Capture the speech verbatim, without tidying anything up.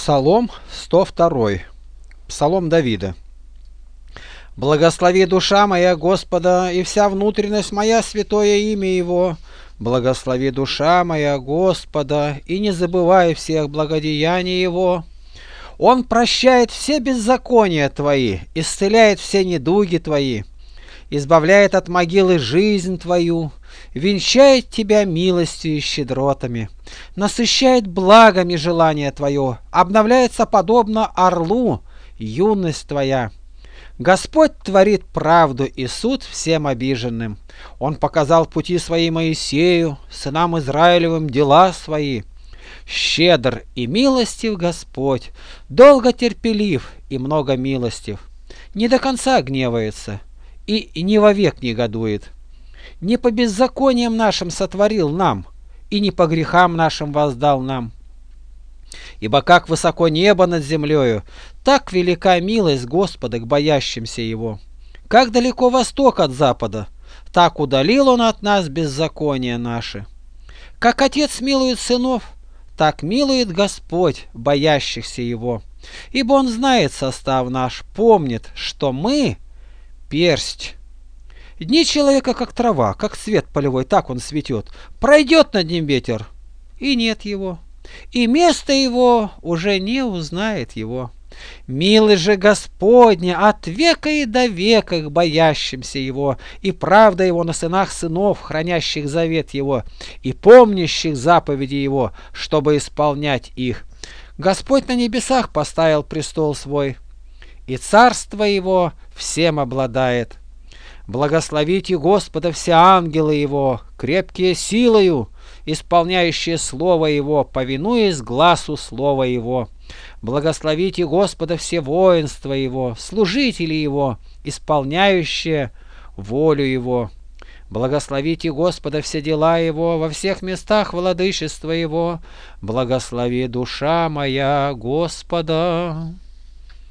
Псалом сто второй. Псалом Давида. Благослови душа моя Господа, и вся внутренность моя святое имя Его. Благослови душа моя Господа, и не забывай всех благодеяний Его. Он прощает все беззакония твои, исцеляет все недуги твои, избавляет от могилы жизнь твою, венчает тебя милостью и щедротами, насыщает благами желание твое, обновляется подобно орлу юность твоя. Господь творит правду и суд всем обиженным. Он показал пути свои Моисею, сынам Израилевым дела свои. Щедр и милостив Господь, долго терпелив и много милостив. Не до конца гневается и не вовек негодует. Не по беззакониям нашим сотворил нам, и не по грехам нашим воздал нам. Ибо как высоко небо над землею, так велика милость Господа к боящимся Его. Как далеко восток от запада, так удалил Он от нас беззакония наши. Как Отец милует сынов, так милует Господь боящихся Его. Ибо Он знает состав наш, помнит, что мы — персть. Дни человека, как трава, как цвет полевой, так он цветет. Пройдет над ним ветер, и нет его, и место его уже не узнает его. Милость же Господня от века и до века к боящимся Его, и правда Его на сынах сынов, хранящих завет Его, и помнящих заповеди Его, чтобы исполнять их. Господь на небесах поставил престол свой, и царство Его всем обладает. Благословите Господа все ангелы Его, крепкие силою, исполняющие Слово Его, повинуясь гласу Слова Его. Благословите Господа все воинства Его, служители Его, исполняющие волю Его. Благословите Господа все дела Его, во всех местах владычества Его. Благослови душа моя Господа.